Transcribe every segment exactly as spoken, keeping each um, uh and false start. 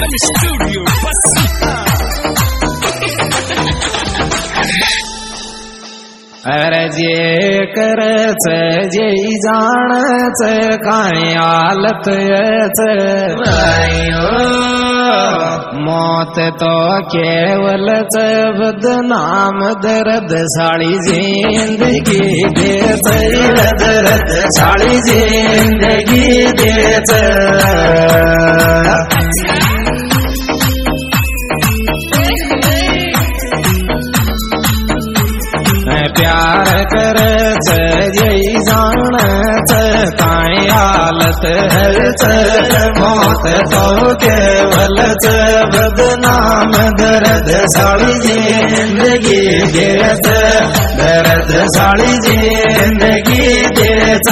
अरे जे करच जे जाणच काय आलत यच मौत तो केवलच बदनाम दर्द साड़ी जिंदगी देच दर्द साड़ी जिंदगी देच प्यार करच जई जाणच काय हालत हच मौत तो केवलच बदनाम दर्द साड़ी जिंदगी देच दर्द साड़ी जिंदगी देच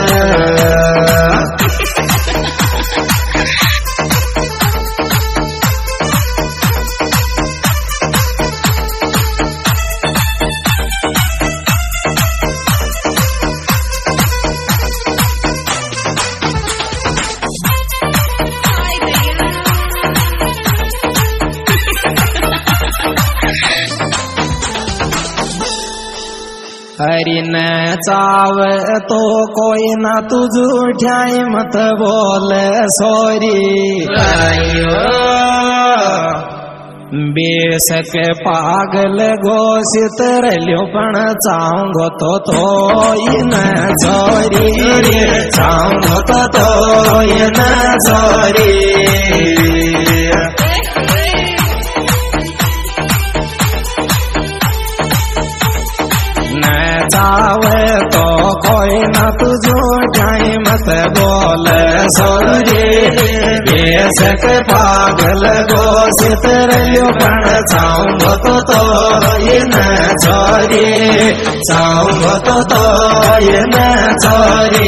हरि न चाव तो कोई ना तू झूठाई मत बोल सॉरी बेशक पागल घोषित रल्यो पण चाहूंगो तो तो न सॉरी चाहूंगो तो तो न सॉरी चावे तो कोई ना तू झूठाई मत बोल सॉरी बेशक पागल घोषित रल्यो पण चाहूंगो तो तो न सॉरी चाहूंगो तो तो न सॉरी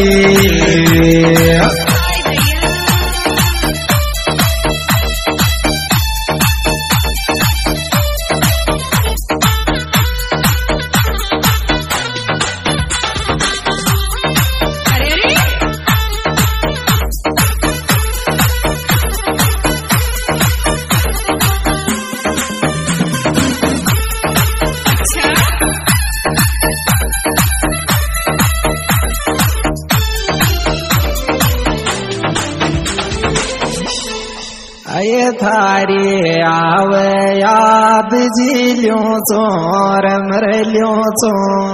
ये थारी आव याद झील्यो चोर मरल्यो चो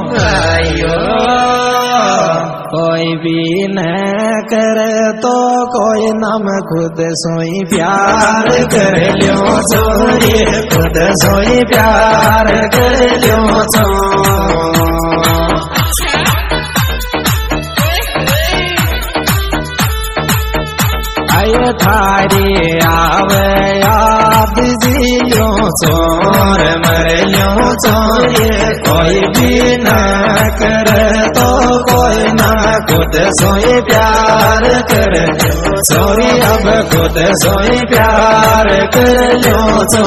कोई भी न कर तो कोई नम खुद सोई प्यार कर लियो चोरी खुद सोई प्यार कर लियो चो थारी आवे याद जियो चोर मरल्यो चोरी कोई भी न कर तो कोई न खुद सोई प्यार कर सोई अब खुद सोई प्यार कर लो चो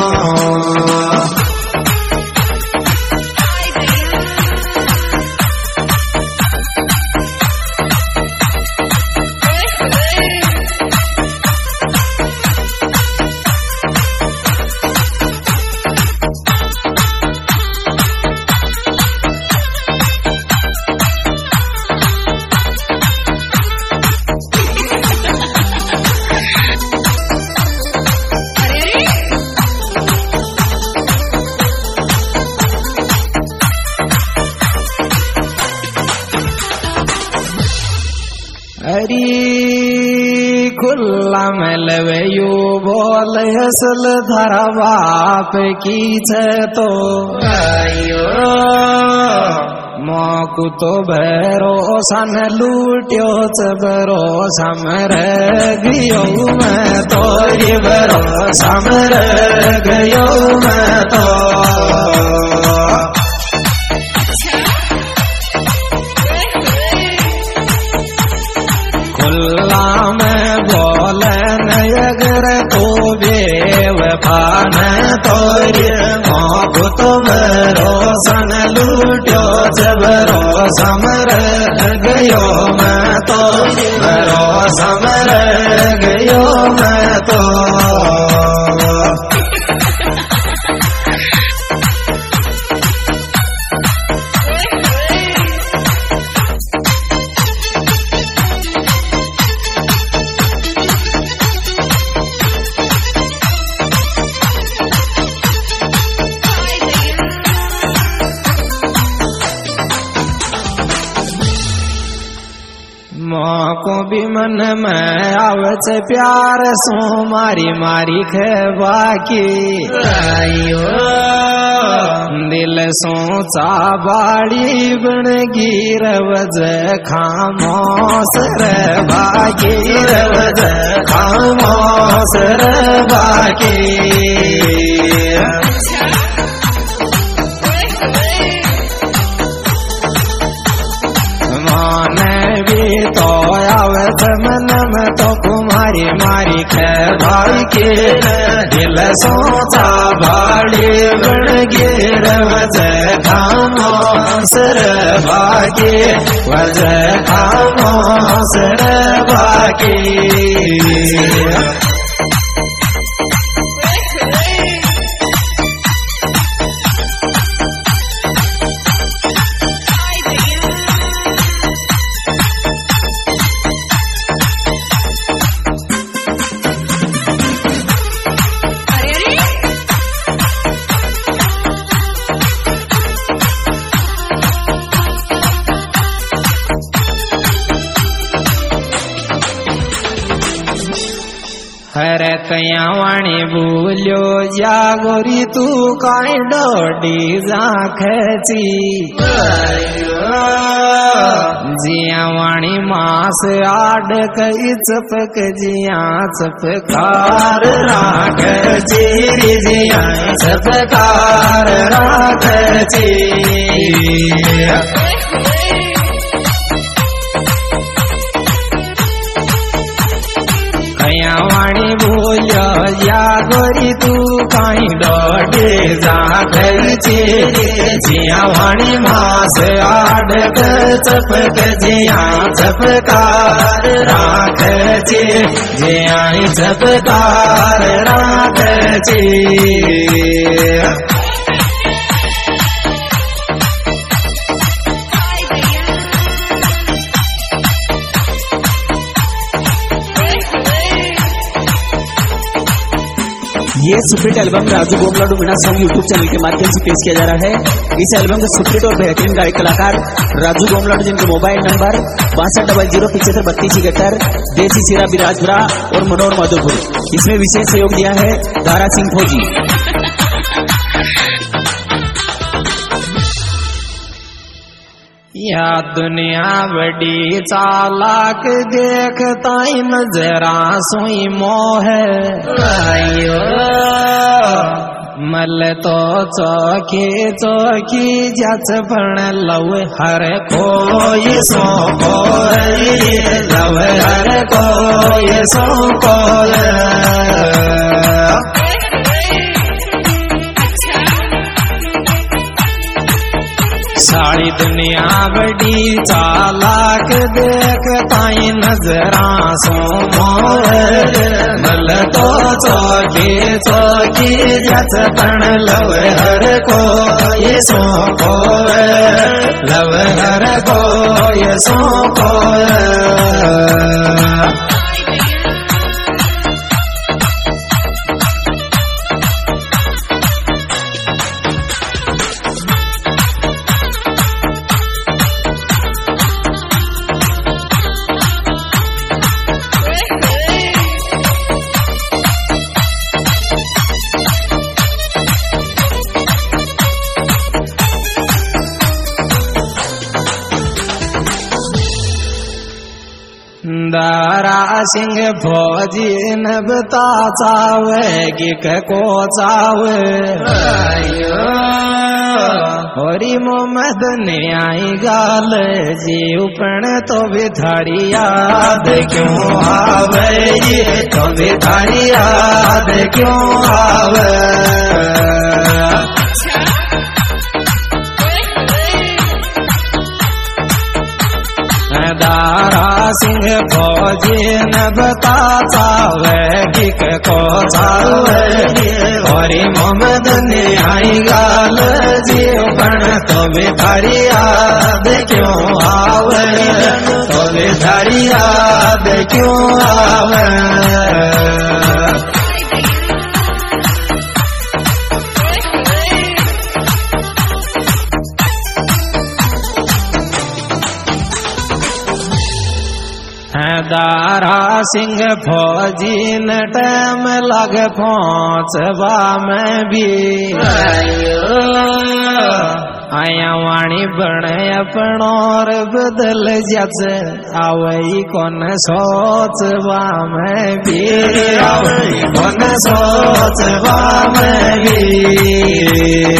हरी खुल्ला मलवयू बोल हसल धरा बाप की तो आयो मोकु तो भरोसा न लूट्यो च भरोसा मर गयो मैं तो ये भरोसा मर गयो मैं तो खुल्ला में बोले नगर तो बेवफा न तोरे मोकु तो भरोसा न लूट्यो च भरोसा समर गयो मैं तो, भरो समर गयो मैं तो। को भी मन में आवच प्यार सो मारी मारी खेबा की, दिल सोचा बाड़ी बन गिर वज खामोश रे बाकी, वज खामोश रे बाकी। तो आवत मन में तो कुमारी मारी भाई के, दिल सोचा बाड़ी बन गिर वज खामोश रे बाकी, वज खामोश रे बाकी। हर कया वाणी बोलियो जागोरी तू काई डोडी जाखची, जिया वाणी मास आड कई चपक जिया चपकार राखची, जिया चपकार राखची। कया वाणी बोलियो या गोरी तू काई डोडे जाखची, जिया वाणी मास आड चपक जिया चपकार राखची, जिया चपकार राखची। ये superhit album Raju Gomladu Meena song YouTube channel के माध्यम से पेश किया जा रहा है। इस एल्बम के सुपरहिट और बेहतरीन गायक कलाकार राजू गोमलाडू, जिनके मोबाइल नंबर बासठ डबल जीरो पिछहत्तर बत्तीस इकहत्तर, देसी सिरा बिराजपुरा और मनोहर माधोपुर। इसमें विशेष सहयोग दिया है दारा सिंह फौजी। या दुनिया बड़ी चालाक देखता ही नजरा सोई मोह, मल तो चौकी चौकी जच पण लव हर कोई सो कोई, लव हर कोई सो कोई। सारी दुनिया बड़ी चालाक देखता ही नजरा सो मोह, मल तो चौकी चौकी जच पण लव हर कोई सो कोई, लव हर कोई सो कोई। दारा सिंह फौजी नबता चावे को चावे, होरी मोहम्मद ने आई गाल जीव पण तो भी थारी याद क्यों आवे, ये तो भी थारी याद क्यों आवे। दारा सिंह फौजी न बता चावे किक को चावे और मोहम्मद ने आई गाल जीव बन तो भी थारी याद क्यों आवे तो भी थारी याद क्यों आवे दारा सिंह फौजी न टाइम लग पहुंचवा में भी आया वाणी बने अपनोर बदल जच आवई कौन सोचवा में भी आवई कौन सोचवा में भी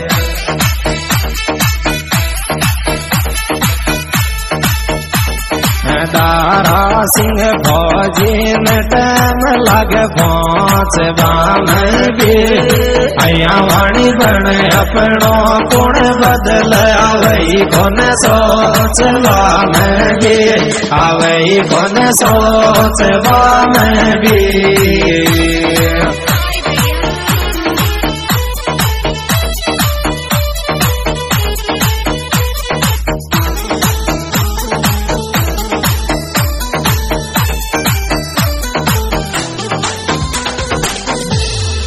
दारा सिंह फौजी न टाइम लग पहुंचवा में भी आया वाणी बन अपनो गुण बदल आवई कौन सोचवा में भी आवई कौन सोचवा में भी